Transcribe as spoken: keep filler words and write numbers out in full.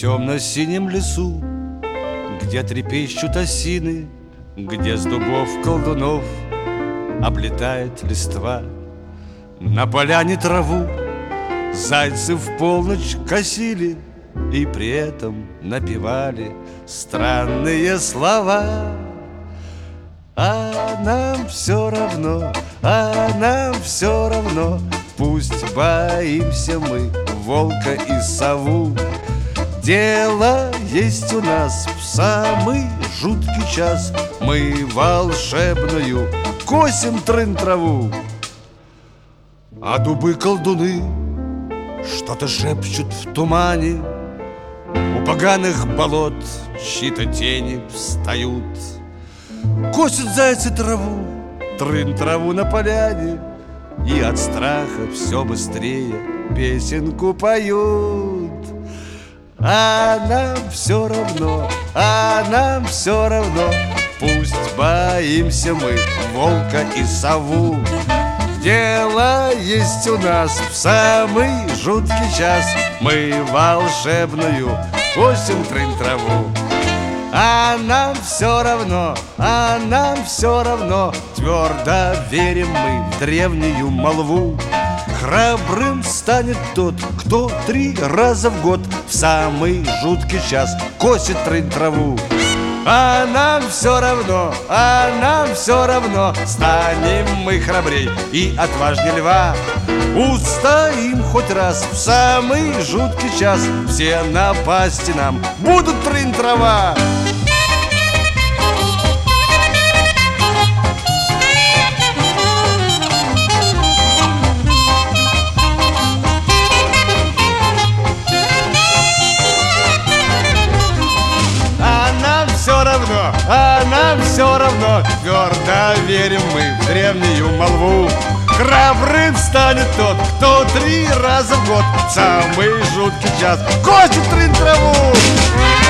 темно-синем лесу, где трепещут осины, где с дубов колдунов облетает листва. На поляне траву зайцы в полночь косили и при этом напевали странные слова. А нам все равно, а нам все равно, пусть боимся мы волка и сову. Дело есть у нас в самый жуткий час, мы волшебную косим трын-траву. А дубы-колдуны что-то шепчут в тумане, у поганых болот чьи-то тени встают. Косят зайцы траву, трын-траву на поляне, и от страха все быстрее песенку поют. А нам все равно, а нам все равно, пусть боимся мы волка и сову. Дело есть у нас в самый жуткий час, мы волшебную косим трын-траву. А нам все равно, а нам все равно, твердо верим мы в древнюю молву. Храбрым станет тот, кто три раза в год в самый жуткий час косит трын-траву. А нам все равно, а нам все равно, станем мы храбрей и отважней льва. Устоим хоть раз в самый жуткий час, все напасти нам будут трын-трава. Все равно, а нам все равно, твердо верим мы в древнюю молву. Храбрым станет тот, кто три раза в год в самый жуткий час косит трын-траву.